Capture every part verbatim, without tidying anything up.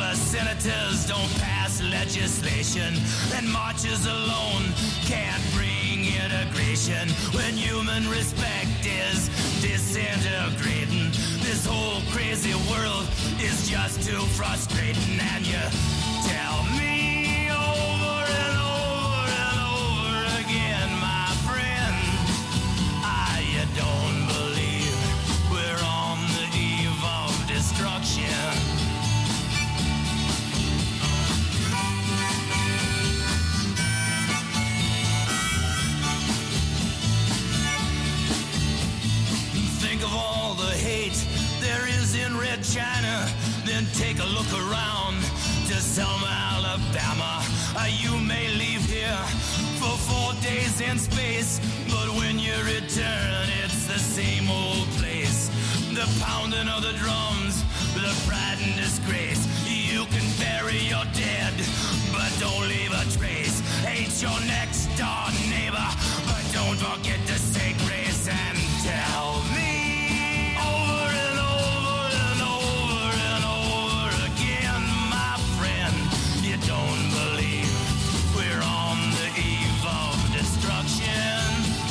the senators don't pass legislation, and marches alone can't bring integration. When human respect is disintegrating, this whole crazy world is just too frustrating. And you tell me over and over and over again, my friend, I you don't believe we're on the eve of destruction. Think of all the hate there is in Red China, then take a look around to Selma, Alabama. Uh, you may leave here for four days in space, but when you return, it's the same old place. The pounding of the drums, the pride and disgrace. You can bury your dead, but don't leave a trace. Hate your next door neighbor, but don't forget to say grace. And tell me over and over and over and over again, my friend, you don't believe we're on the eve of destruction.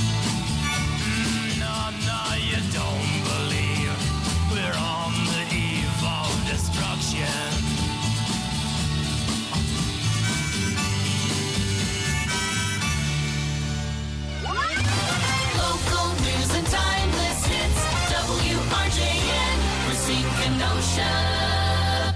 Mm, no, no, you don't believe we're on the eve of destruction. Local news and timeless hits. W R J N, Racine Kenosha.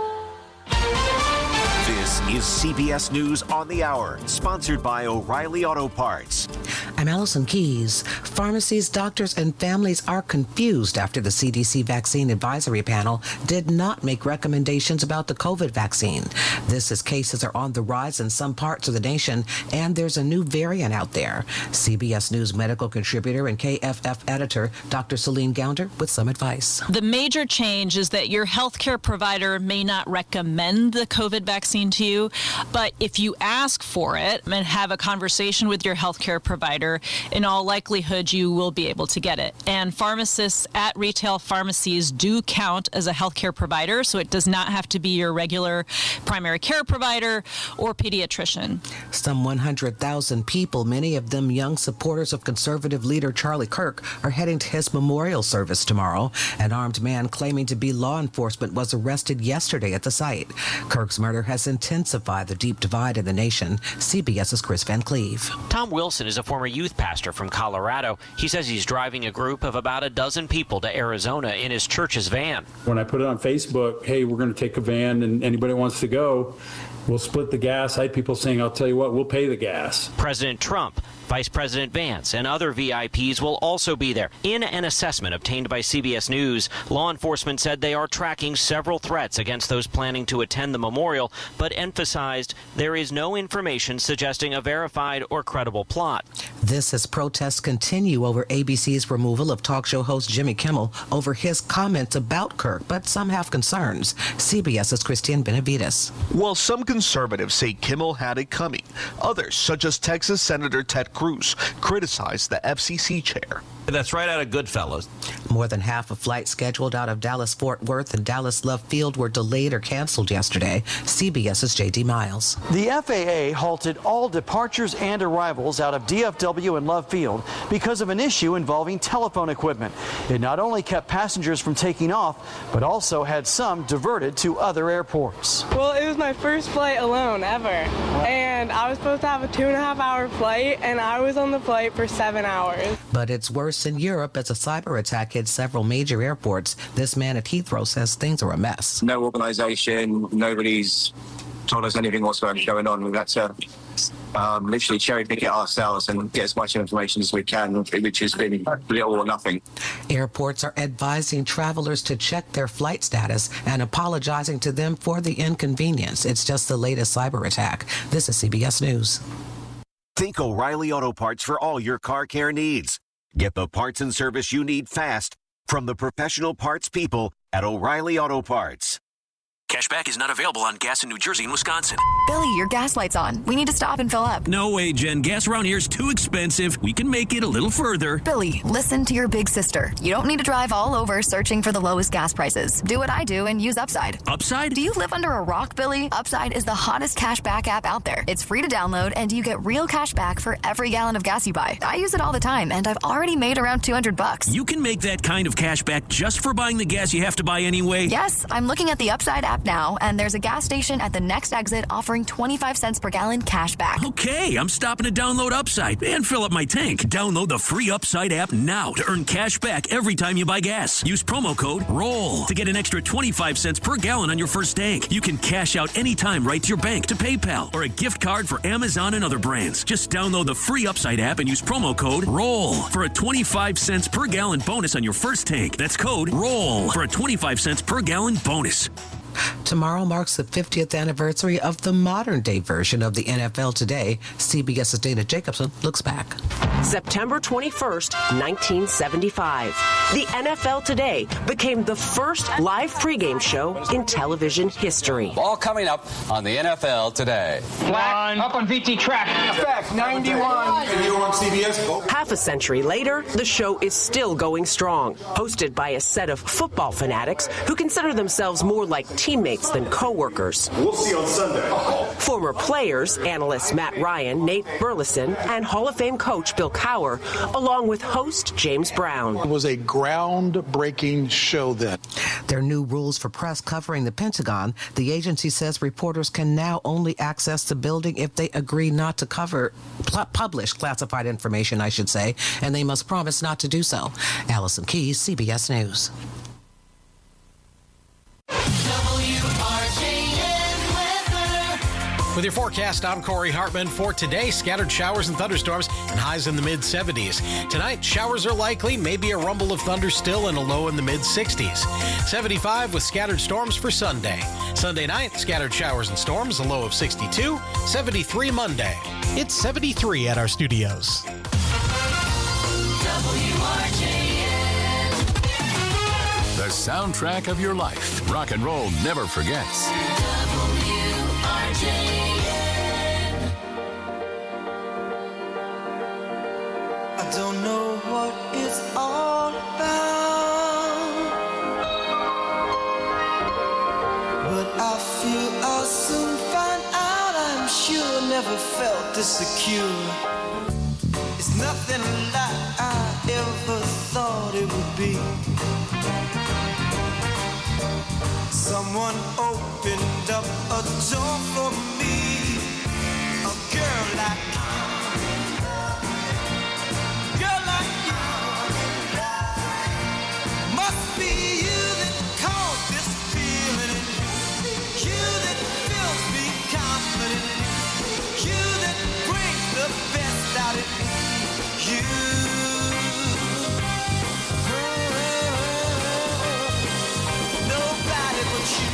This is C B S News on the Hour, sponsored by O'Reilly Auto Parts. I'm Allison Keys. Pharmacies, doctors, and families are confused after the C D C Vaccine Advisory Panel did not make recommendations about the COVID vaccine. This as cases are on the rise in some parts of the nation, and there's a new variant out there. C B S News medical contributor and K F F editor, Doctor Celine Gounder, with some advice. The major change is that your healthcare provider may not recommend the COVID vaccine to you, but if you ask for it and have a conversation with your healthcare provider, in all likelihood, you will be able to get it. And pharmacists at retail pharmacies do count as a healthcare provider, so it does not have to be your regular primary care provider or pediatrician. Some one hundred thousand people, many of them young supporters of conservative leader Charlie Kirk, are heading to his memorial service tomorrow. An armed man claiming to be law enforcement was arrested yesterday at the site. Kirk's murder has intensified the deep divide in the nation. CBS's Chris Van Cleve. Tom Wilson is a former youth pastor from Colorado. He says he's driving a group of about a dozen people to Arizona in his church's van. When I put it on Facebook, hey, we're going to take a van and anybody wants to go, we'll split the gas. I had people saying, I'll tell you what, we'll pay the gas. President Trump, Vice President Vance, and other V I Ps will also be there. In an assessment obtained by C B S News, law enforcement said they are tracking several threats against those planning to attend the memorial, but emphasized there is no information suggesting a verified or credible plot. This as protests continue over A B C's removal of talk show host Jimmy Kimmel over his comments about Kirk, but some have concerns. CBS's Christian Benavides. While some conservatives say Kimmel had it coming, others, such as Texas Senator Ted Cruz, criticized the F C C chair. That's right out of Goodfellas. More than half of flights scheduled out of Dallas-Fort Worth and Dallas-Love Field were delayed or canceled yesterday. CBS's J D Miles. The F A A halted all departures and arrivals out of D F W and Love Field because of an issue involving telephone equipment. It not only kept passengers from taking off, but also had some diverted to other airports. Well, it was my first flight alone ever, and I was supposed to have a two and a half hour flight, and I was on the flight for seven hours. But it's worse in Europe as a cyber attack hit several major airports. This man at Heathrow says things are a mess. No organisation, nobody's told us anything what's going on. We've had to um, literally cherry pick it ourselves and get as much information as we can, which has been little or nothing. Airports are advising travelers to check their flight status and apologizing to them for the inconvenience. It's just the latest cyber attack. This is C B S News. Think O'Reilly Auto Parts for all your car care needs. Get the parts and service you need fast from the professional parts people at O'Reilly Auto Parts. Cashback is not available on gas in New Jersey and Wisconsin. Billy, your gas light's on. We need to stop and fill up. No way, Jen. Gas around here is too expensive. We can make it a little further. Billy, listen to your big sister. You don't need to drive all over searching for the lowest gas prices. Do what I do and use Upside. Upside? Do you live under a rock, Billy? Upside is the hottest cashback app out there. It's free to download, and you get real cash back for every gallon of gas you buy. I use it all the time, and I've already made around two hundred bucks. You can make that kind of cash back just for buying the gas you have to buy anyway? Yes, I'm looking at the Upside app now, and there's a gas station at the next exit offering twenty-five cents per gallon cash back. Okay, I'm stopping to download Upside and fill up my tank. Download the free Upside app now to earn cash back every time you buy gas. Use promo code ROLL to get an extra twenty-five cents per gallon on your first tank. You can cash out anytime right to your bank, to PayPal, or a gift card for Amazon and other brands. Just download the free Upside app and use promo code ROLL for a twenty-five cents per gallon bonus on your first tank. That's code ROLL for a twenty-five cents per gallon bonus. Tomorrow marks the fiftieth anniversary of the modern-day version of the N F L Today. CBS's Dana Jacobson looks back. September twenty-first, nineteen seventy-five. The N F L Today became the first live pregame show in television history. All coming up on the N F L Today. Flag up on V T track. Back ninety-one. And you're on C B S. Go. Half a century later, the show is still going strong. Hosted by a set of football fanatics who consider themselves more like teammates than co-workers. We'll see you on Sunday. Former players, analysts Matt Ryan, Nate Burleson, and Hall of Fame coach Bill Cowher, along with host James Brown. It was a groundbreaking show then. There are new rules for press covering the Pentagon. The agency says reporters can now only access the building if they agree not to cover, pu- publish classified information, I should say, and they must promise not to do so. Allison Keys, C B S News. With your forecast, I'm Corey Hartman. For today, scattered showers and thunderstorms and highs in the mid seventies. Tonight, showers are likely, maybe a rumble of thunder still and a low in the mid sixties. seventy-five with scattered storms for Sunday. Sunday night, scattered showers and storms, a low of sixty-two. seventy-three Monday. It's seventy-three at our studios. W R J N. The soundtrack of your life. Rock and roll never forgets. W R J N. I don't know what it's all about, but I feel I'll soon find out. I'm sure never felt this secure. It's nothing like I ever thought it would be. Someone opened up a door for me, a girl like girl like you. Must be you that caused this feeling in me. You that fills me confident. You that brings the best out of me. You. Nobody but you.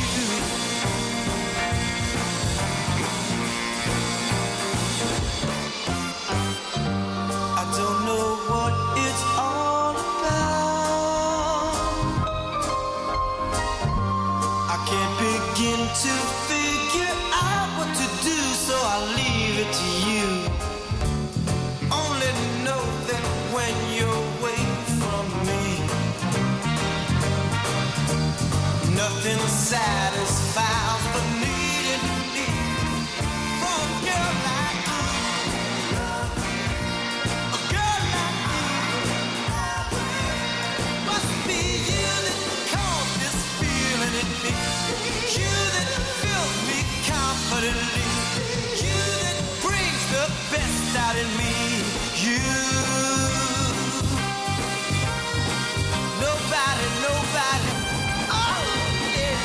I don't know what it's all about. I can't begin to figure out what to do, so I'll leave it to you. Only know that when you're away from me, nothing satisfies the need in me for a girl like you. A girl like you. Must be you that caused this feeling in me. You that fills me confidently. You that brings the best out in me. You. Nobody, nobody. Oh, yeah.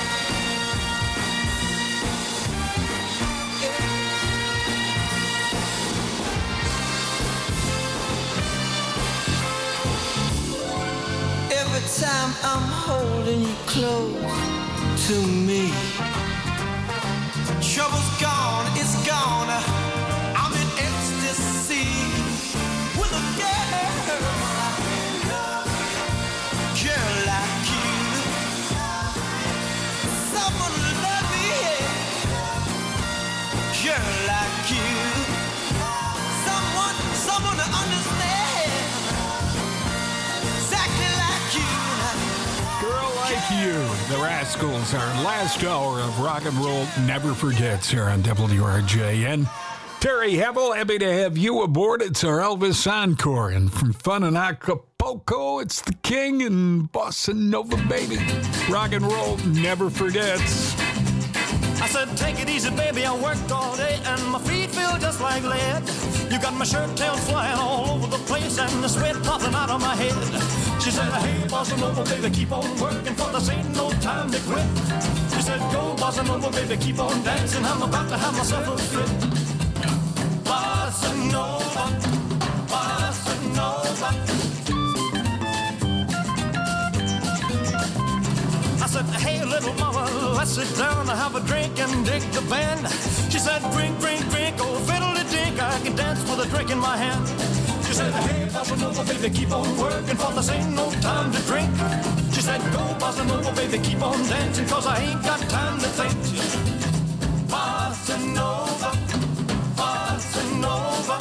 Every time I'm holding you close to me, trouble's gone, it's gone. I'm in ecstasy with a girl, girl like you. Someone love me. you. The Rascals, our last hour of rock and roll never forgets here on W R J N. Terry Hevel, happy to have you aboard. It's our Elvis Encore. And from Fun in Acapulco, it's the King and Bossa Nova Baby. Rock and roll never forgets. I said, take it easy, baby, I worked all day and my feet feel just like lead. You got my shirt tails flying all over the place and the sweat popping out of my head. She said, hey, Bossa Nova, baby, keep on working, for this ain't no time to quit. She said, go, Bossa Nova, baby, keep on dancing, I'm about to have myself a fit. Bossa Nova, Bossa Nova. I said, hey, little mama, let's sit down and have a drink and dig the band. She said, drink, drink, drink, oh, fiddle-de-dink, I can dance with a drink in my hand. She said, hey, Bossa Nova, baby, keep on working, for this ain't no time to drink. She said, go, Bossa Nova, baby, keep on dancing, cause I ain't got time to think. Bossa Nova, Bossa Nova.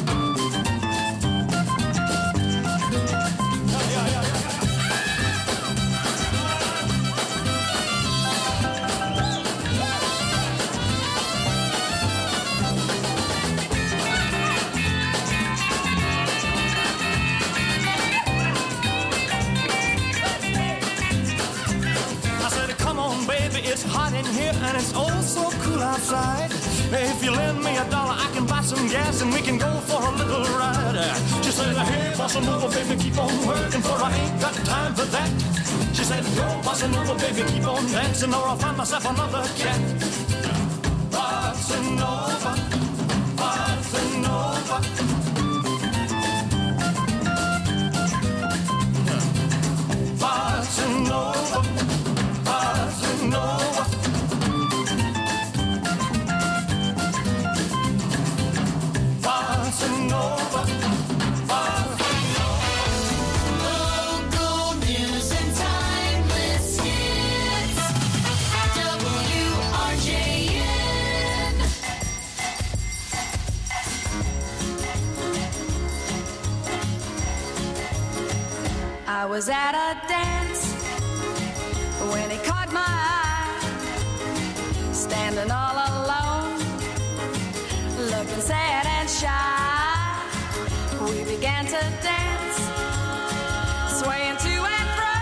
It's hot in here and it's oh so cool outside. If you lend me a dollar, I can buy some gas and we can go for a little ride. She said, hey, Bossa Nova, baby, keep on working, for I ain't got time for that. She said, go, Bossa Nova, baby, keep on dancing, or I'll find myself another cat. Bossa Nova, Bossa Nova. Bossa Nova, Bossa Nova. Bossa Nova, Bossa Nova. Local news and timeless hits. W R J N. I was at a dance when he caught my eye, standing all alone, looking sad and shy. We began to dance, swaying to and fro,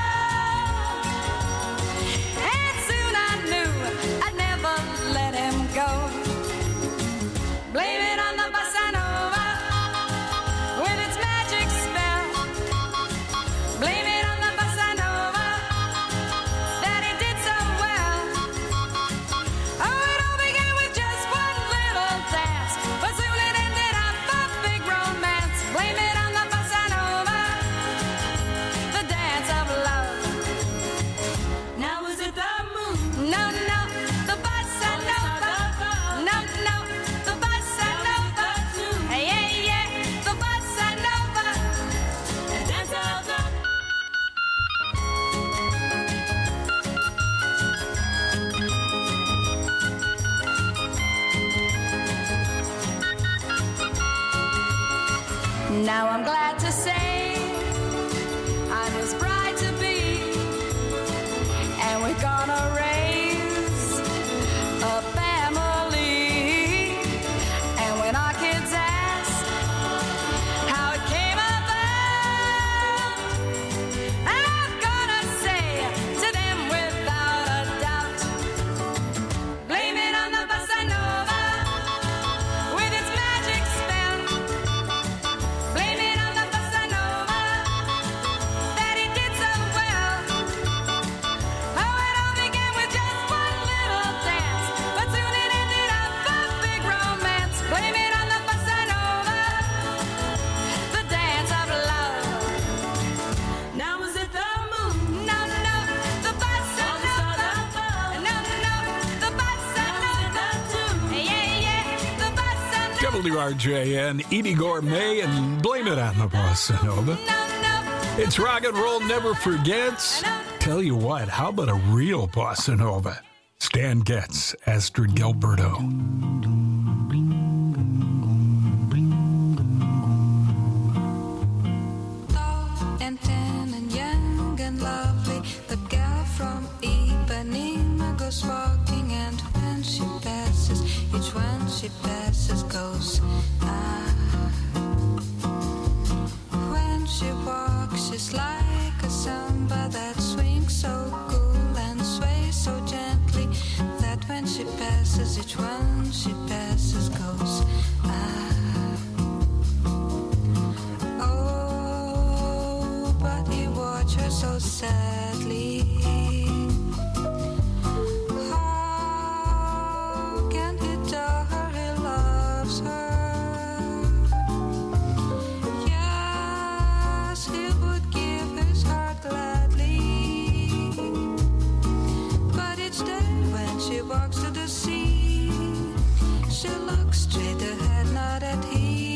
and soon I knew I'd never let him go. Blame it on the bossa nova with its magic spell. Blame it on the bossa nova that he did so well. Oh, it all began with just one little dance, but soon it ended up a big romance. Blame it on the bossa nova, the dance of love. Now was it the moon? No, no, the bossa nova. No, no, the bossa nova. Hey, yeah, yeah, the bossa nova, the dance of love. Now I'm glad to say I'm his bride to be, and we're gonna raise a family. And when our kids ask how it came about, I'm gonna say to them without a doubt, blame it on the bossa nova with its magic spell. Blame it on the bossa nova that he did so well. Oh, it all began with just one little dance, but soon it ended up a big romance. Blame it on the bossa nova, the dance of love. Now was it the moon? No, no, the bossa nova. No, no, the bossa nova. Yeah, yeah, the bossa nova. W R J N, Edie Gourmet, and Blame It on the Bossa Nova. It's rock and roll never forgets. Tell you what, how about a real Bossa Nova? Stan Getz, Astrid Gilberto. Tall and tan and young and lovely, the girl from when she passes, each one she passes goes. Ah. Oh, but he watched her so sadly. How can he tell her he loves her? Yes, he would give his heart gladly. But each day when she walks to the sea, she looks straight ahead, not at him.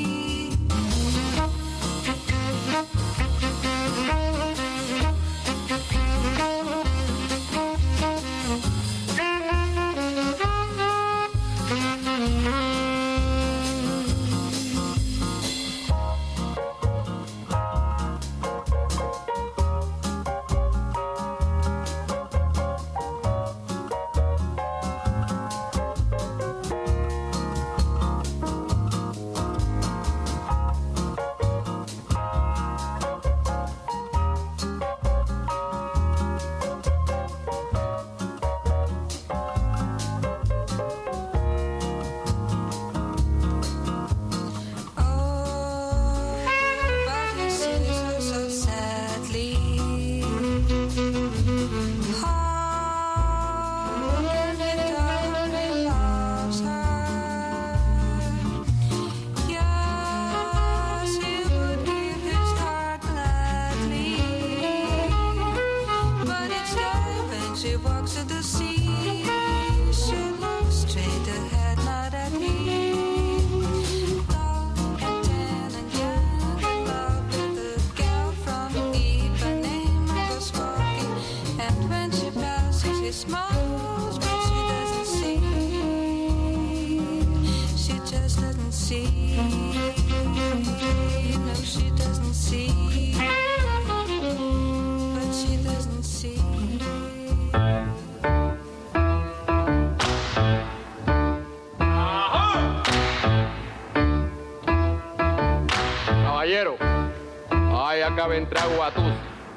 Acaba de entrar Guatuz,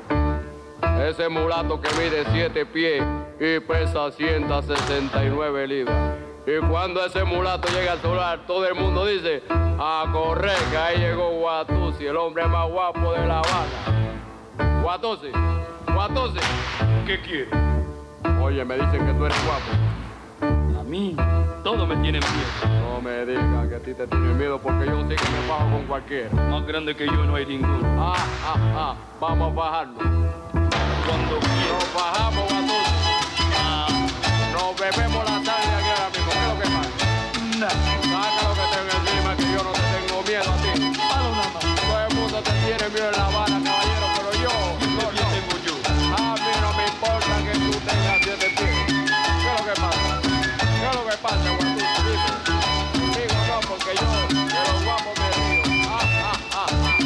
ese mulato que mide siete pies y pesa ciento sesenta y nueve libras. Y cuando ese mulato llega al solar, todo el mundo dice, a correr, que ahí llegó Guatuzzi, el hombre más guapo de La Habana. Guatuzzi, Guatuzzi, ¿qué quieres? Oye, me dicen que tú eres guapo. A mí, todo me tiene miedo. No me digas que a ti te tiene miedo porque yo sé que me bajo con cualquiera. Más grande que yo no hay ninguno. Ah, ah, ah, vamos a bajarnos. Cuando quieras. Nos bajamos, Guatuzzi. Ah. Nos bebemos la tarde aquí ahora mismo. ¿Qué es lo que pasa? Nada. Saca lo que tengo encima, que yo no te tengo miedo a ti. Palo nada más. Todo el mundo te tiene miedo en La Habana, caballero, pero yo, no, ¿Qué no. tengo yo? A mí no me importa que tú tengas siete pies. ¿Qué es lo que pasa? ¿Qué es lo que pasa, Guatuzzi? Dime. Digo no, porque yo de los guapos me río. Ah, ah, ah, ah,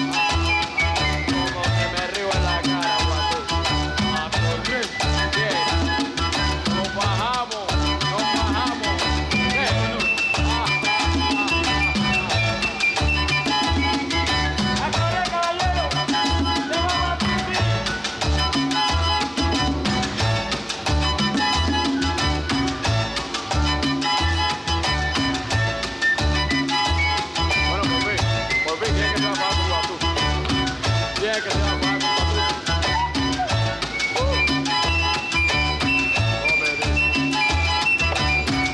ah. Como que me río en la cara, Guatuzzi. A correr. Bien. Nos bajamos, nos bajamos. ¿Qué? Ah, ah, ah, ah. A correr, caballero. ¡Le vamos a cumplir! Bueno, por fin, por fin, ¿quién es que se va a pagar con Guatuzzi? ¿Quién es que se va a pagar con Guatuzzi? Uh. No me digas.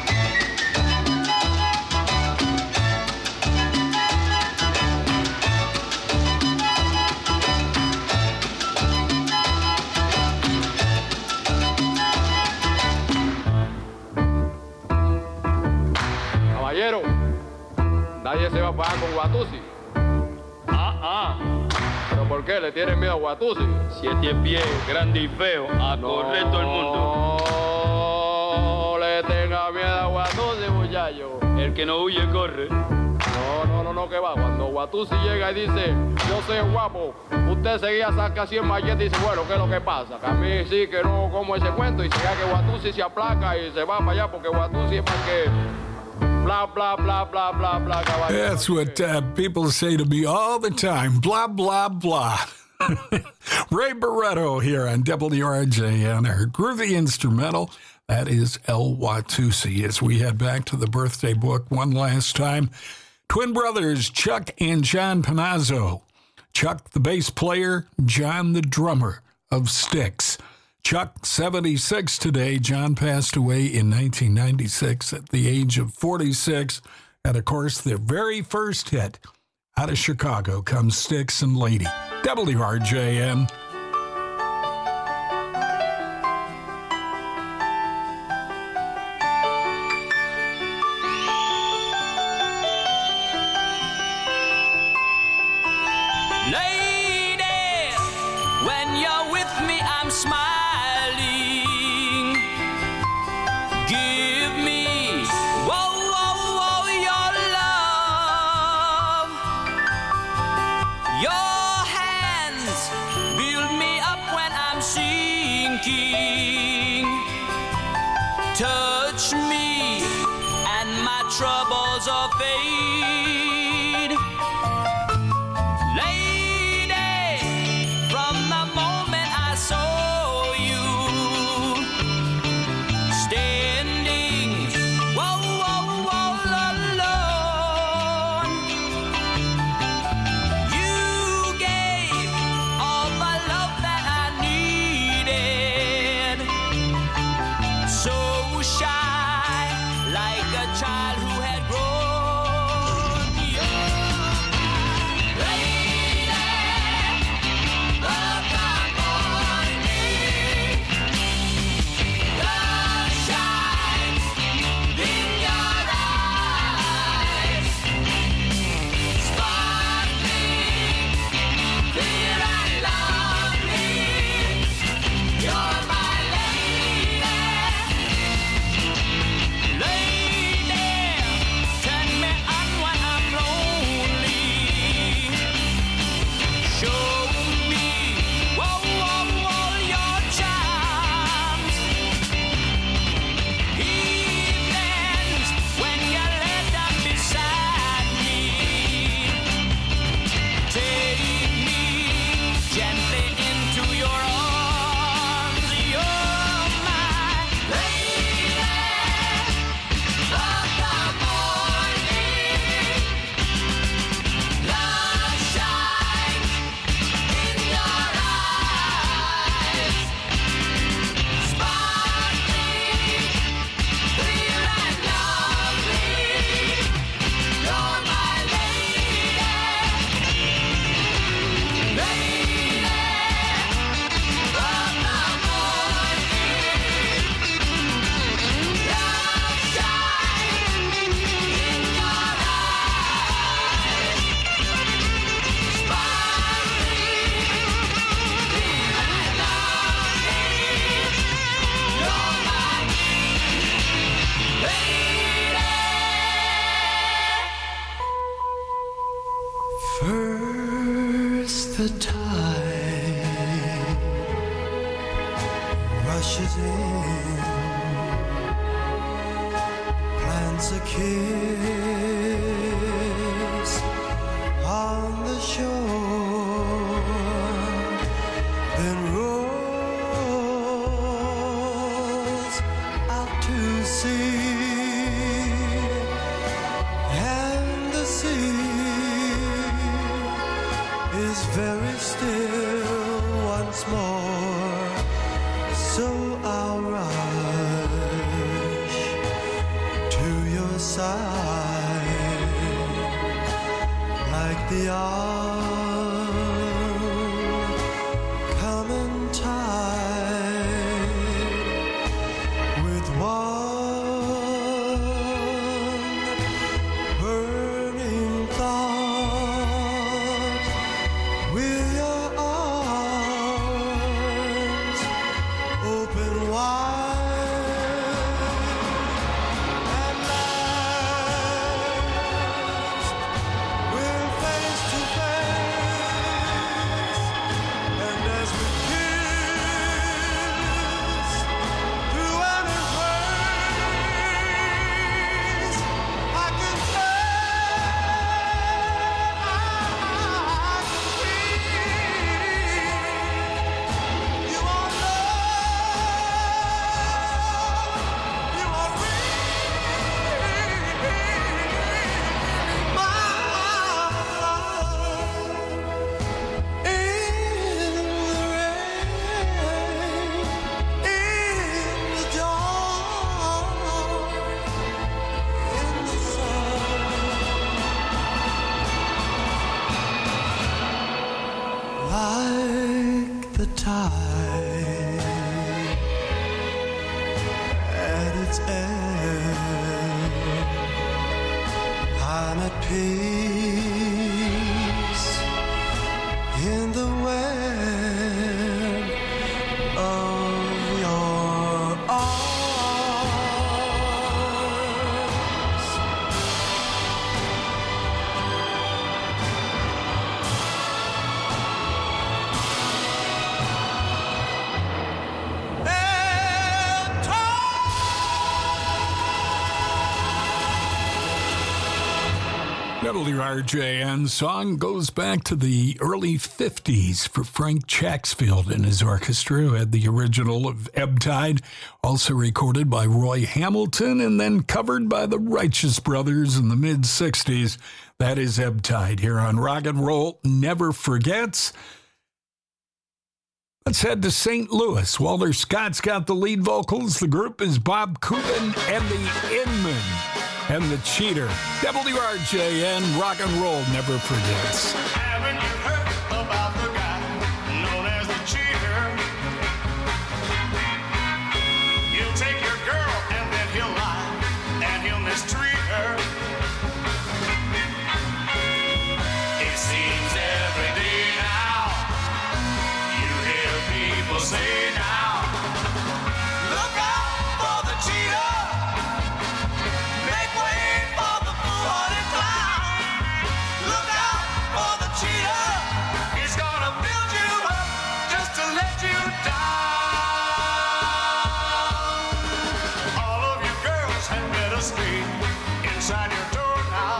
Caballero, nadie se va a pagar con Guatuzzi. Ah, ah. ¿Pero por qué? ¿Le tienen miedo a Guatuzzi? Siete pies, grande y feo. A correr todo el mundo. No le tenga miedo a Guatuzzi, muchacho. El que no huye, corre. No, no, no, no, que va. Cuando Guatuzzi llega y dice, yo soy guapo, usted seguía saca cien malletas y dice, bueno, ¿qué es lo que pasa? Que a mí sí que no como ese cuento y se que Guatuzzi se aplaca y se va para allá porque Guatuzzi es para que bla, bla, bla, bla, bla, bla, caballero. That's what uh, people say to me all the time. Blah, blah, blah. Ray Barretto here on W R J N, our groovy instrumental That is El Watusi. As we head back to the birthday book one last time, twin brothers Chuck and John Panazzo. Chuck, the bass player, John, the drummer of Styx. Chuck, seventy-six today. John passed away in nineteen ninety-six at the age of forty-six. And, of course, their very first hit out of Chicago comes Styx and Lady. W R J N. Lady, when you're with me, I'm smiling. Give me, whoa, whoa, whoa, your love. Your hands build me up when I'm sinking. Touch me, and my troubles are fade. First the tide rushes in, plants a kiss on the shore, then rolls out to sea, and the sea is very still once more, so I'll rush to your side like the oncoming tide with one burning thought. Will your arms open wide at last? We're face to face. peace in the web of your arms. W R J N song goes back to the early fifties for Frank Chaxfield and his orchestra, who had the original of Ebb Tide, also recorded by Roy Hamilton and then covered by the Righteous Brothers in the mid-sixties. That is Ebb Tide here on Rock and Roll Never Forgets. Let's head to Saint Louis. Walter Scott's got the lead vocals. The group is Bob Cuban and the Inman and the Cheater. W R J N, Rock and Roll Never Forgets. Haven't you heard about the guy known as the cheater? He'll take your girl and then he'll lie and he'll mistreat her. It seems every day now you hear people say now, look out for the cheater. Make way for the fool-hearted clown. Look out for the cheater. He's gonna build you up just to let you down. All of you girls had better stay inside your door now.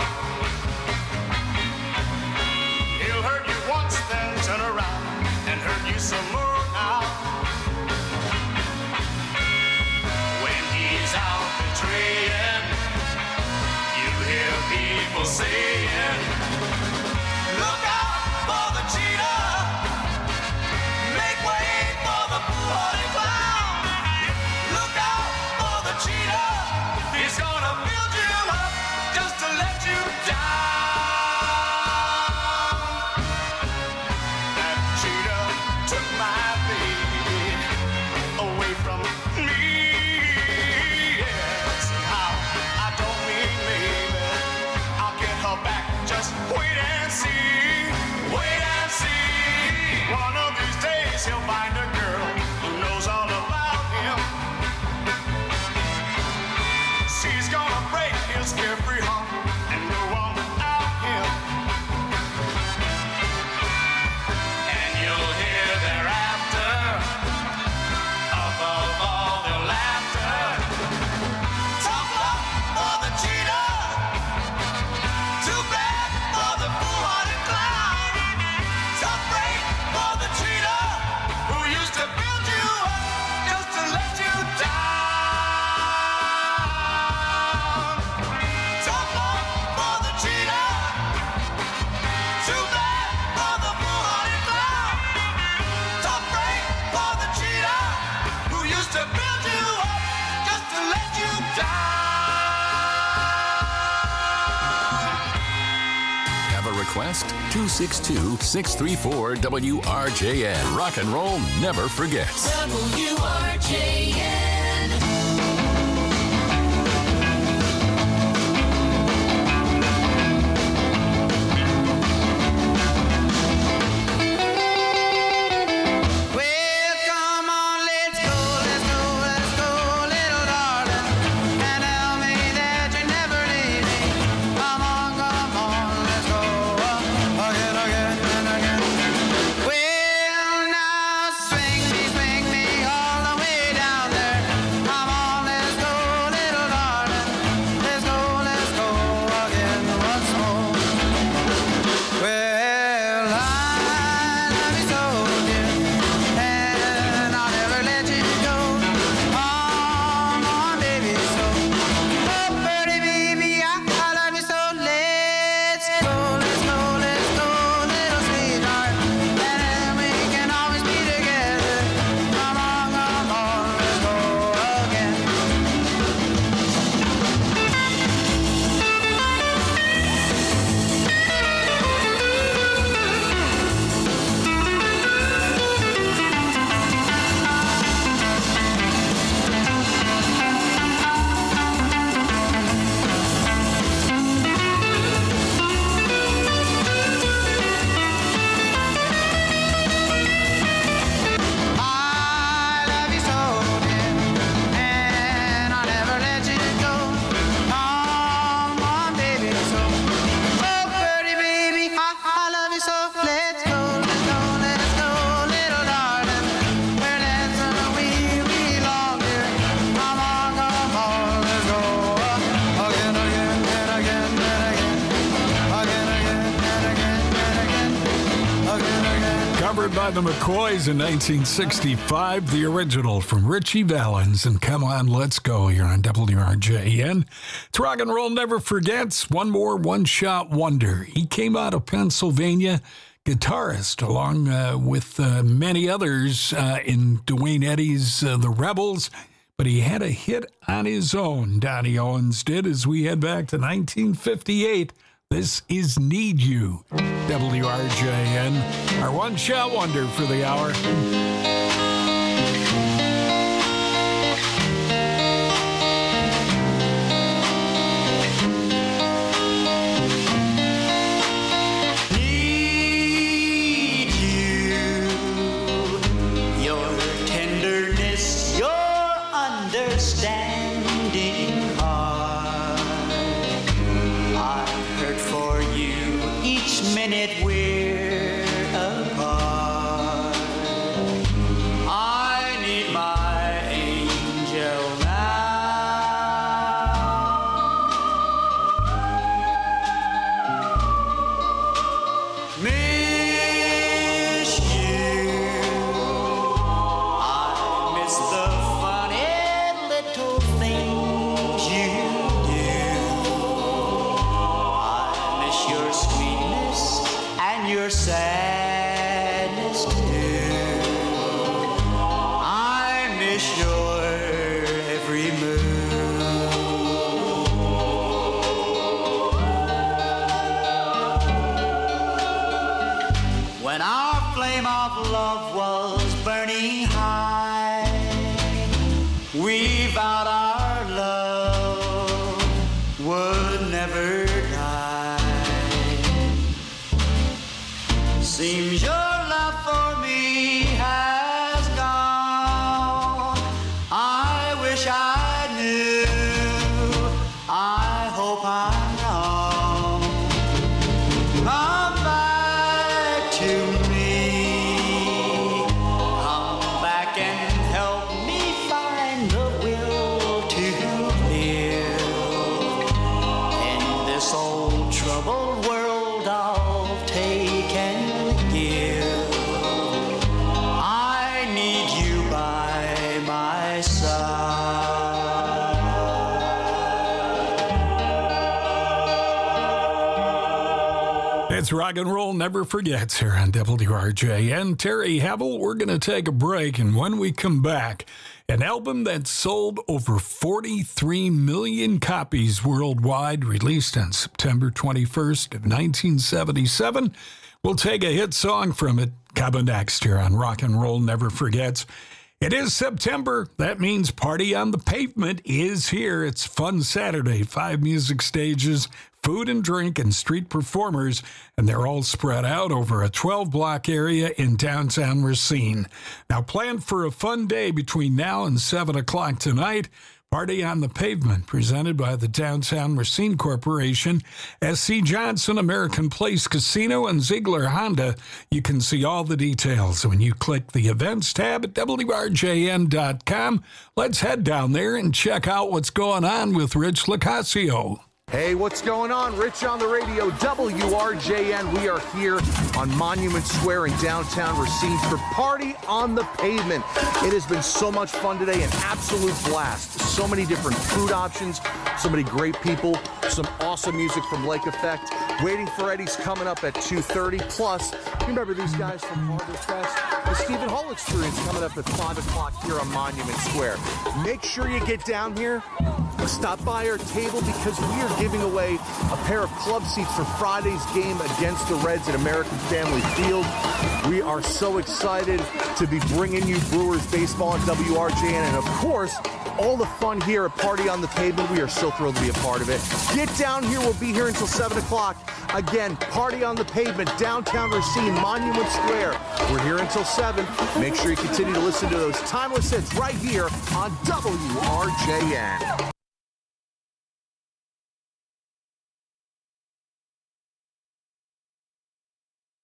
He'll hurt you once, then turn around and hurt you some more now. When he's out betraying, you hear people saying, look out for the cheater. Make way for the fool-hearted clown. Look out for the cheater. He's gonna build you up just to let you down. That cheater took my baby away from me. Yes, how? I don't mean maybe. I'll get her back. Just wait and see. Wait and see. One of these days he'll find a girl who knows all about him. She's gonna break his carefree heart and go on without him. And you'll hear thereafter, above all the laughter, tough luck for the cheater. Too bad for the fool-hearted clown. Tough break for the cheater who used to build you up just to let you down. Tough luck for the cheater. Too bad for the fool-hearted clown. Tough break for the cheater who used to build you up just to let you down. Have a request? two six two, six three four W R J N. Rock and Roll Never Forgets. W R J N. Well, come on, let's go, let's go, let's go, little darling. And tell me that you never leave me. Come on, come on, let's go again, again, and again. Well, now swing me, swing me all the way down there. covered by the McCoys in nineteen sixty-five, the original from Richie Valens. And Come On, Let's Go here on W R J N. It's Rock and Roll Never Forgets. One more one-shot wonder. He came out of Pennsylvania, guitarist, along uh, with uh, many others uh, in Duane Eddy's uh, The Rebels. But he had a hit on his own, Donnie Owens did, as we head back to nineteen fifty-eight. This is Need You, W R J N, our one-shot wonder for the hour. Need you, your tenderness, your understanding heart. I hurt for you each minute we're apart. I need my angel now. Miss you. I miss the funny little things you do. I miss your sweetness and your sadness too. I miss your every move. When our flame of love was burning high, we vowed our love would never die. Seems your love for me has gone. I wish I knew. I hope I'm wrong. Come back to me. Come back and help me find the will to live in this old troubled world of take and give. I need you by my side. It's Rock and Roll Never Forgets here on W R J N. Terry Havel, we're going to take a break, and when we come back, an album that sold over forty-three million copies worldwide, released on September twenty-first of nineteen seventy-seven. We'll take a hit song from it coming next here on Rock and Roll Never Forgets. It is September. That means Party on the Pavement is here. It's Fun Saturday. Five music stages, food and drink, and street performers, and they're all spread out over a twelve-block area in downtown Racine. Now, plan for a fun day between now and seven o'clock tonight. Party on the Pavement, presented by the Downtown Racine Corporation, S C Johnson, American Place Casino, and Ziegler Honda. You can see all the details when you click the events tab at W R J N dot com. Let's head down there and check out what's going on with Rich Locascio. Hey, what's going on? Rich on the radio, W R J N. We are here on Monument Square in downtown Racine for Party on the Pavement. It has been so much fun today, an absolute blast. So many different food options, so many great people, some awesome music from Lake Effect. Waiting for Eddie's coming up at two thirty. Plus, you remember these guys from Harbor Fest? The Stephen Hall Experience coming up at five o'clock here on Monument Square. Make sure you get down here. Stop by our table because we are giving away a pair of club seats for Friday's game against the Reds at American Family Field. We are so excited to be bringing you Brewers baseball on W R J N, and of course, all the fun here at Party on the Pavement. We are so thrilled to be a part of it. Get down here. We'll be here until seven o'clock. Again, Party on the Pavement, downtown Racine, Monument Square. We're here until seven. Make sure you continue to listen to those timeless hits right here on W R J N.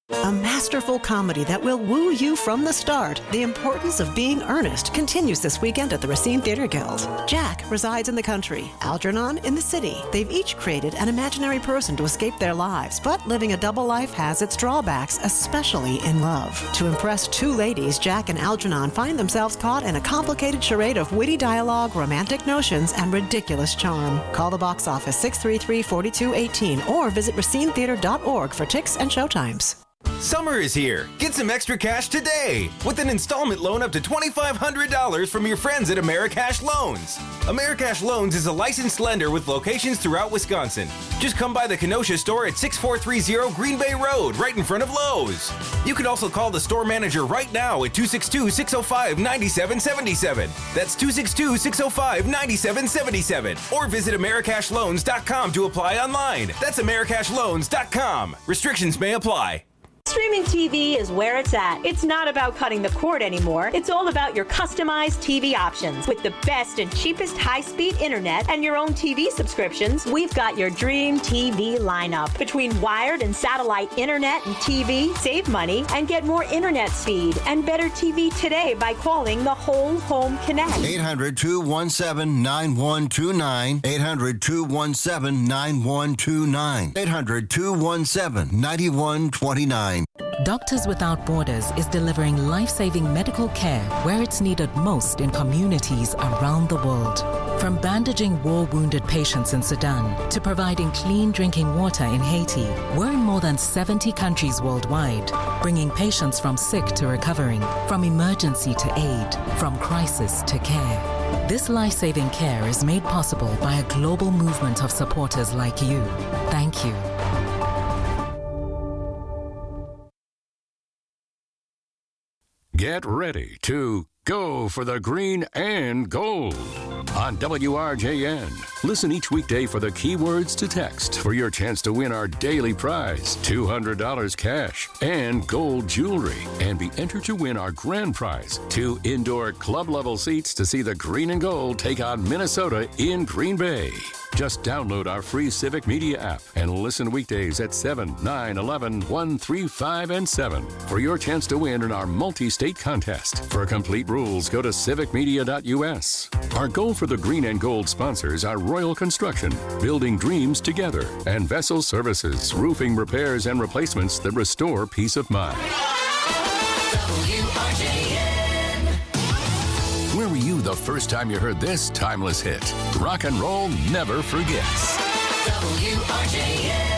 A masterful comedy that will woo you from the start. The Importance of Being Earnest continues this weekend at the Racine Theater Guild. Jack resides in the country, Algernon in the city. They've each created an imaginary person to escape their lives, but living a double life has its drawbacks, especially in love. To impress two ladies, Jack and Algernon find themselves caught in a complicated charade of witty dialogue, romantic notions, and ridiculous charm. Call the box office six three three, four two one eight or visit racine theater dot org for tickets and showtimes. Summer is here. Get some extra cash today with an installment loan up to twenty-five hundred dollars from your friends at Americash Loans. Americash Loans is a licensed lender with locations throughout Wisconsin. Just come by the Kenosha store at six four three zero Green Bay Road, right in front of Lowe's. You can also call the store manager right now at two six two, six oh five, nine seven seven seven. That's two six two, six oh five, nine seven seven seven. Or visit americash loans dot com to apply online. That's americash loans dot com. Restrictions may apply. Streaming T V is where it's at. It's not about cutting the cord anymore. It's all about your customized T V options. With the best and cheapest high-speed internet and your own T V subscriptions, we've got your dream T V lineup. Between wired and satellite internet and T V, save money and get more internet speed and better T V today by calling the Whole Home Connect. eight hundred, two one seven, nine one two nine. eight hundred, two one seven, nine one two nine. eight hundred, two one seven, nine one two nine. Doctors Without Borders is delivering life-saving medical care where it's needed most in communities around the world. From bandaging war-wounded patients in Sudan to providing clean drinking water in Haiti, we're in more than seventy countries worldwide, bringing patients from sick to recovering, from emergency to aid, from crisis to care. This life-saving care is made possible by a global movement of supporters like you. Thank you. Get ready to go for the green and gold on W R J N. Listen each weekday for the keywords to text for your chance to win our daily prize, two hundred dollars cash and gold jewelry, and be entered to win our grand prize, two indoor club-level seats to see the green and gold take on Minnesota in Green Bay. Just download our free Civic Media app and listen weekdays at seven, nine, eleven, one, three, five, and seven for your chance to win in our multi-state contest. For complete rules, go to civic media dot U S. Our goal for the green and gold sponsors are Royal Construction, building dreams together, and Vessel Services, roofing repairs and replacements that restore peace of mind. W R J N. Where were you the first time you heard this timeless hit? Rock and roll never forgets. W R J N.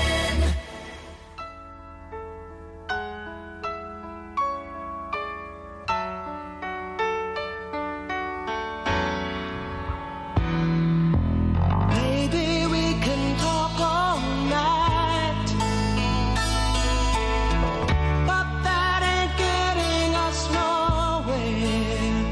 Maybe we can talk all night, but that ain't getting us nowhere.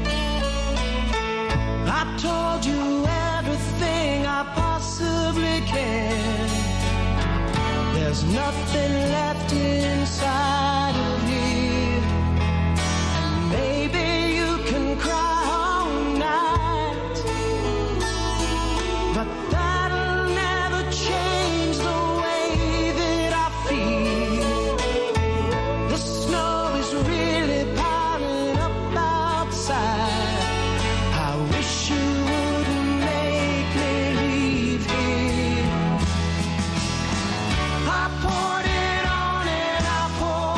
I told you everything I possibly can. There's nothing left inside of here. And maybe you can cry all night, but that'll never change the way that I feel. The snow is really piling up outside. I wish you wouldn't make me leave here. I poured it on and I poured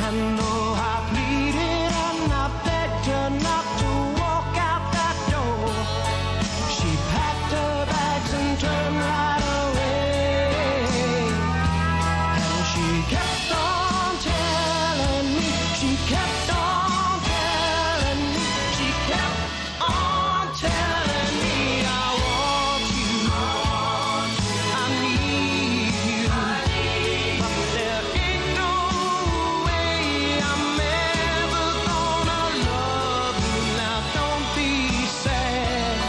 And though I pleaded and I begged her not to walk out that door, she packed her bags and turned right away. And she kept on telling me, she kept on telling me, she kept on telling me, I want you, I need you, but there ain't no way I'm ever gonna love you. Now don't be sad,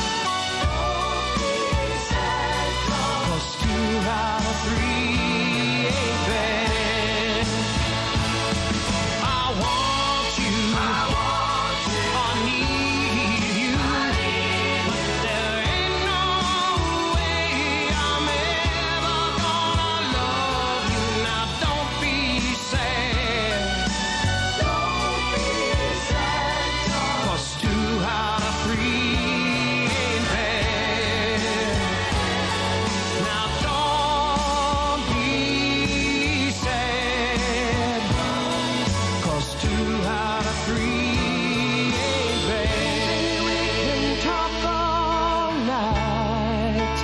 cause two out of three ain't bad. I want you, I want you, I need you, but there ain't no way I'm ever gonna love you. Now don't be sad, don't be sad, cause two out of three ain't bad. Now don't be sad, cause two out of three ain't bad. We can talk all night,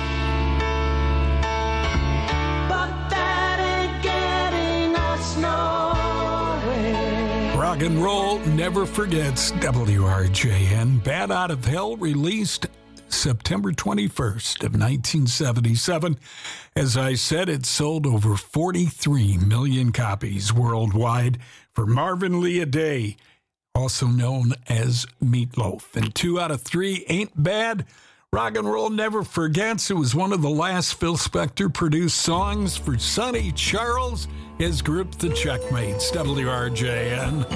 but that ain't getting us nowhere. Rock and roll never forgets. W R J N. Bat Out of Hell, released September twenty-first of nineteen seventy-seven. As I said, it sold over forty-three million copies worldwide for Marvin Lee Aday, also known as Meatloaf. And two out of three ain't bad. Rock and roll never forgets. It was one of the last Phil Spector produced songs for Sonny Charles, his group, the Checkmates. W R J N.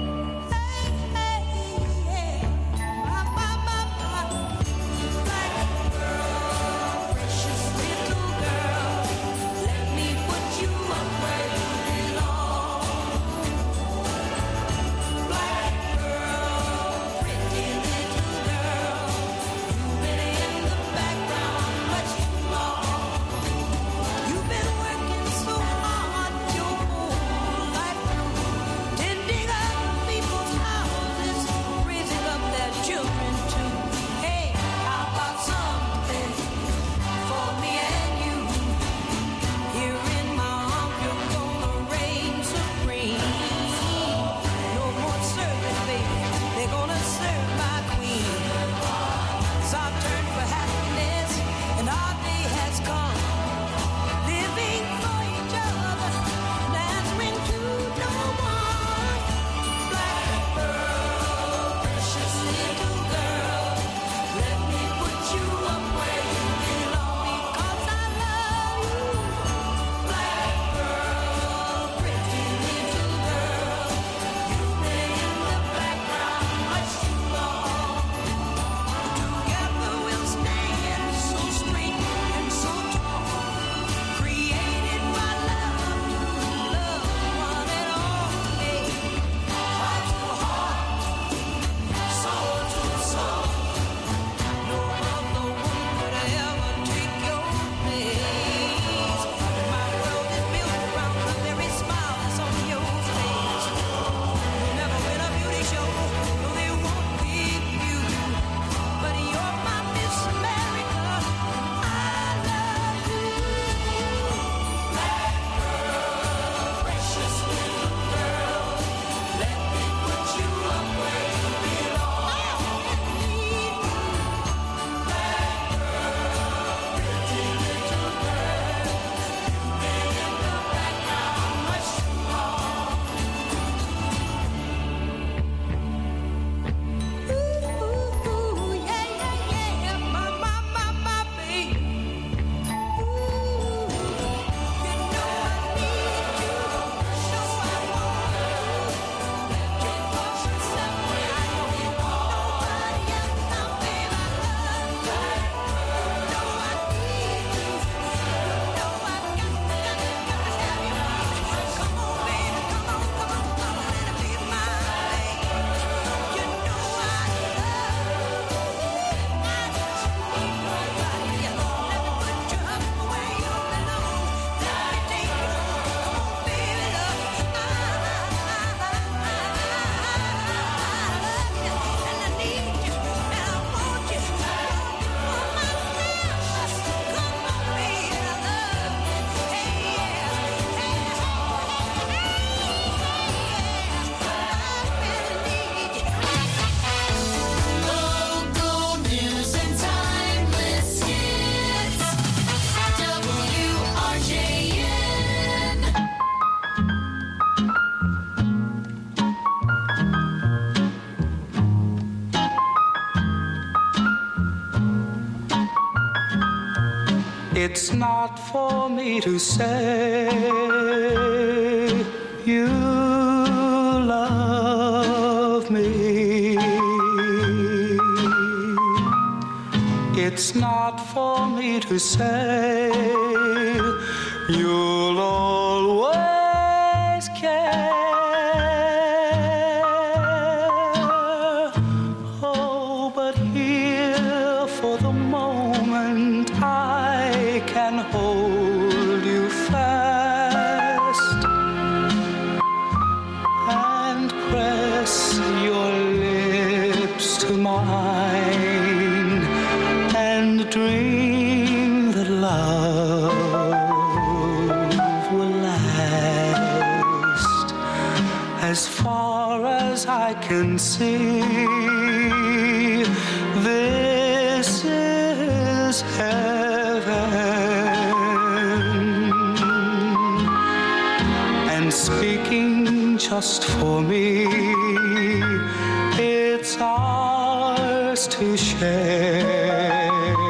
You've been working so hard your whole life through, tending up It's not for me to say you love me. It's not for me to say you'll always care. Oh, but here for the moment I can hold you fast and press your lips to mine and dream that love will last as far as I can see. This is heaven, and speaking just for me, it's ours to share.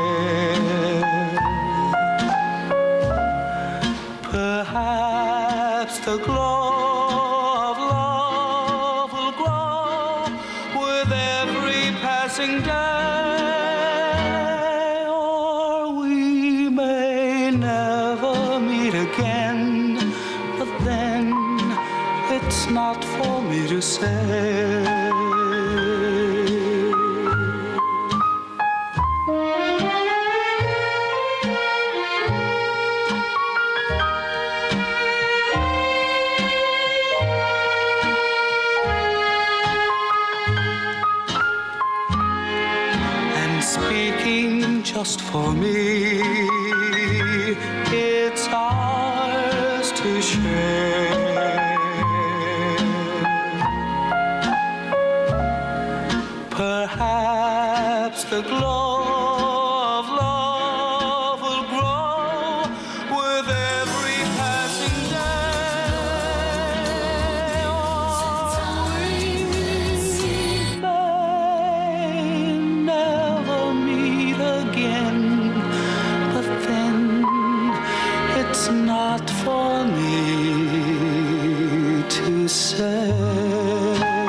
Perhaps the glow of love will grow with every passing day, or we may never meet again, but then it's not for me to say. Speaking just for me, it's ours to share. Perhaps the glow of love will grow with every passing day. Oh, we may never meet again, but then it's not for me to say.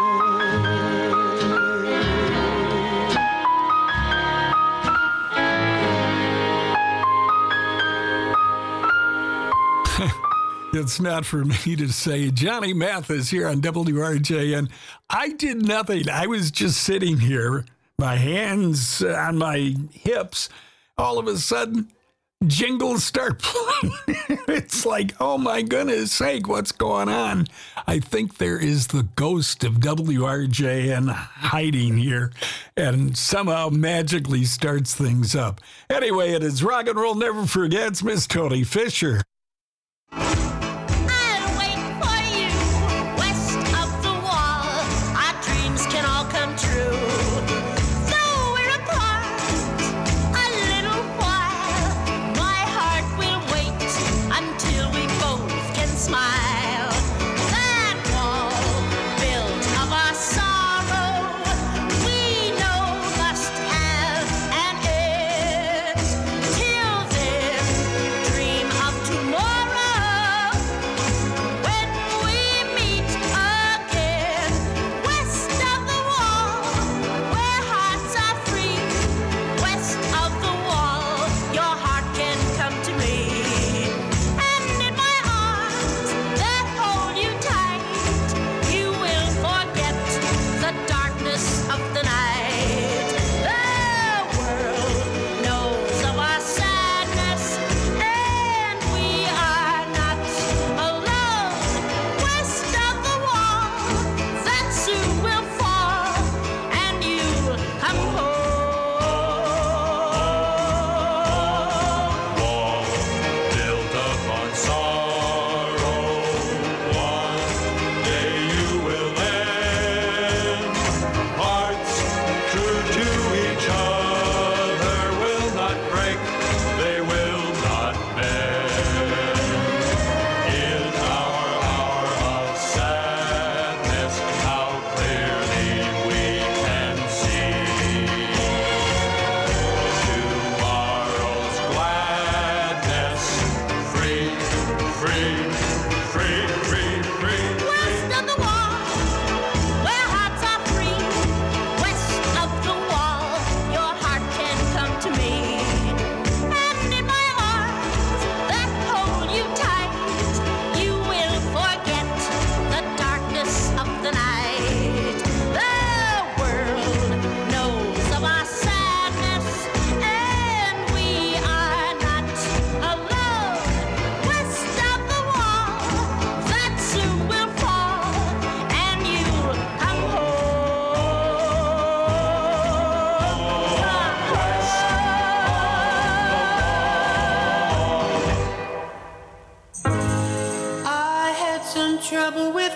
It's not for me to say. Johnny Mathis here on W R J N. I did nothing. I was just sitting here, my hands on my hips. All of a sudden, jingles start playing. It's like, oh my goodness sake, what's going on? I think there is the ghost of W R J N hiding here and somehow magically starts things up. Anyway, it is Rock and Roll Never Forgets, Miss Toni Fisher. Till then, dream of tomorrow.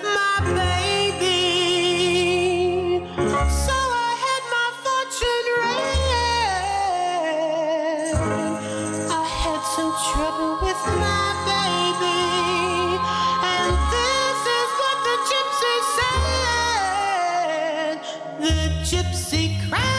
my baby. So I had my fortune read. I had some trouble with my baby. And this is what the gypsy said. The gypsy cried.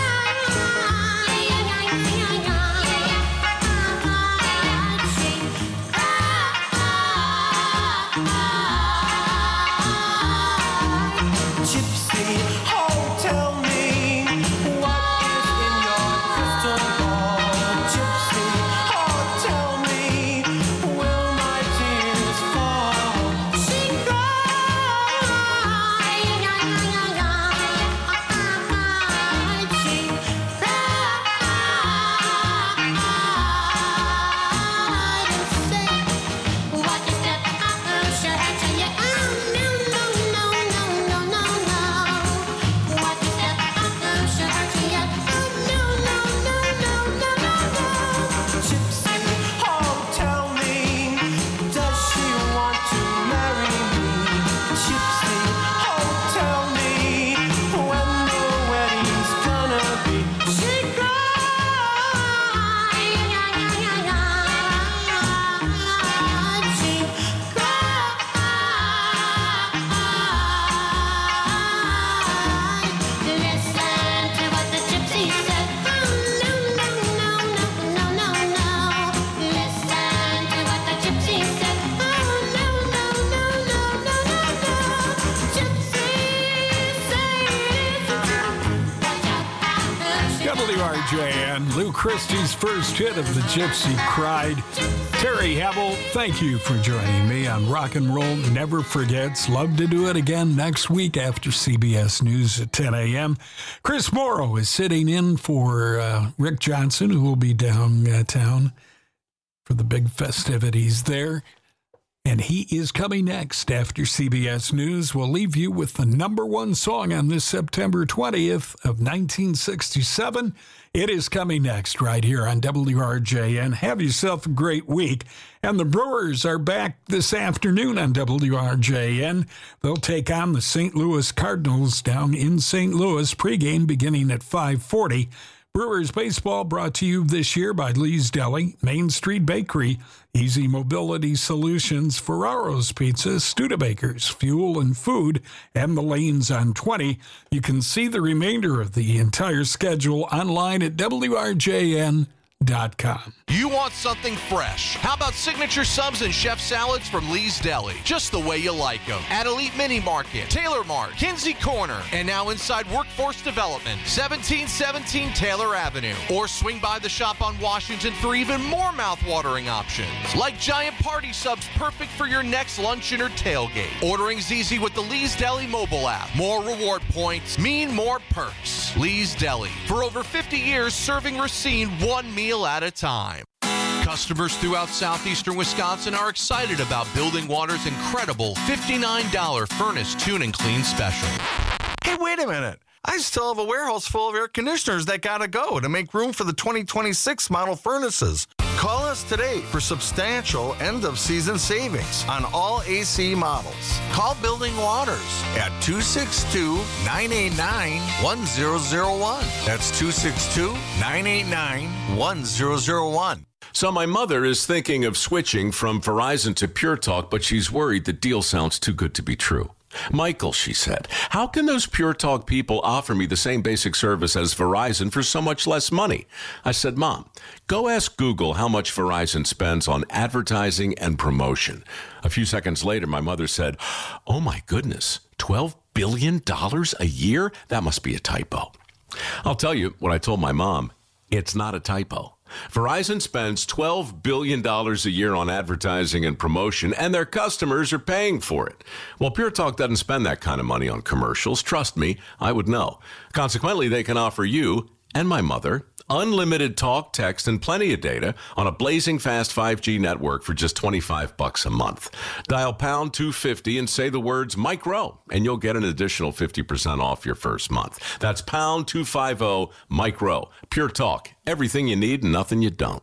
W R J N, Lou Christie's first hit of The Gypsy Cried. Terry Havel, thank you for joining me on Rock and Roll Never Forgets. Love to do it again next week after C B S News at ten a.m. Chris Morrow is sitting in for uh, Rick Johnson, who will be downtown for the big festivities there. And he is coming next after C B S News. We'll leave you with the number one song on this September twentieth of nineteen sixty-seven. It is coming next right here on W R J N. Have yourself a great week. And the Brewers are back this afternoon on W R J N. They'll take on the Saint Louis Cardinals down in Saint Louis. Pregame beginning at five forty. Brewers baseball brought to you this year by Lee's Deli, Main Street Bakery, Easy Mobility Solutions, Ferraro's Pizza, Studebakers, Fuel and Food, and the Lanes on twenty. You can see the remainder of the entire schedule online at W R J N dot com. You want something fresh? How about signature subs and chef salads from Lee's Deli? Just the way you like them. At Elite Mini Market, Taylor Mart, Kinsey Corner, and now inside Workforce Development, seventeen seventeen Taylor Avenue. Or swing by the shop on Washington for even more mouth-watering options. Like giant party subs perfect for your next luncheon or tailgate. Ordering's easy with the Lee's Deli mobile app. More reward points mean more perks. Lee's Deli. For over fifty years, serving Racine one meal at a time. Customers throughout southeastern Wisconsin are excited about Building Water's incredible fifty-nine dollars furnace tune and clean special. Hey, wait a minute. I still have a warehouse full of air conditioners that gotta go to make room for the twenty twenty-six model furnaces. Call us today for substantial end-of-season savings on all A C models. Call Building Waters at two six two, nine eight nine, one zero zero one. That's two six two, nine eight nine, one zero zero one. So my mother is thinking of switching from Verizon to Pure Talk, but she's worried the deal sounds too good to be true. Michael, she said, how can those Pure Talk people offer me the same basic service as Verizon for so much less money? I said, Mom, go ask Google how much Verizon spends on advertising and promotion. A few seconds later, my mother said, oh my goodness, twelve billion dollars a year? That must be a typo. I'll tell you what I told my mom. It's not a typo. Verizon spends twelve billion dollars a year on advertising and promotion, and their customers are paying for it. Well, Pure Talk doesn't spend that kind of money on commercials. Trust me, I would know. Consequently, they can offer you and my mother unlimited talk, text, and plenty of data on a blazing fast five G network for just twenty-five bucks a month. Dial pound two fifty and say the words Mike Rowe, and you'll get an additional fifty percent off your first month. That's pound two fifty Mike Rowe. Pure Talk. Everything you need and nothing you don't.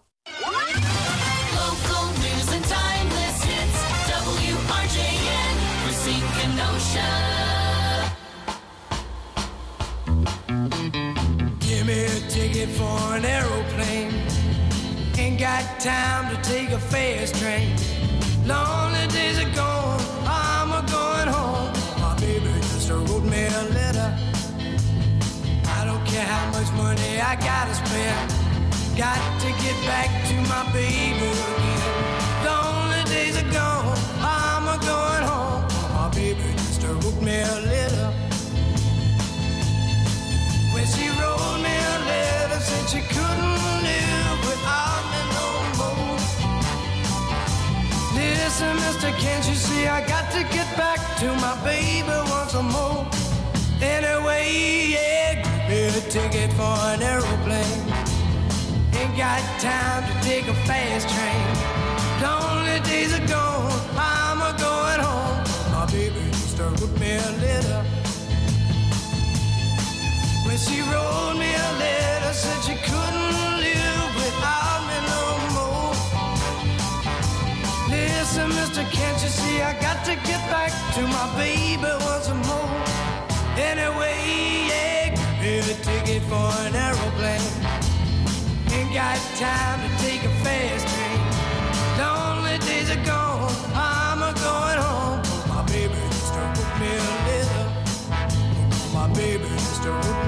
Local news and timeless hits. W R J N. Racine, Kenosha. Give me a ticket for an aeroplane. Ain't got time to take a fast train. Lonely days are gone, I'm a going home. My baby just wrote me a letter. I don't care how much money I gotta spend. Got to get back to my baby again. Lonely days are gone, I'm a going home. My baby just wrote me a letter. When she wrote me a letter, said she couldn't live without me no more. Listen, mister, can't you see I got to get back to my baby once more? Anyway, yeah, give me a ticket for an aeroplane. Ain't got time to take a fast train. Lonely days are gone, I'm a going home. My baby just wrote me a letter. When she wrote me a letter, said she couldn't live without me no more. Listen, mister, can't you see I got to get back to my baby once more? Anyway, yeah, give me a ticket for an aeroplane. Ain't got time to take a fast train. Lonely days are gone, I'm a going home. My baby just wrote me a letter. My baby just wrote me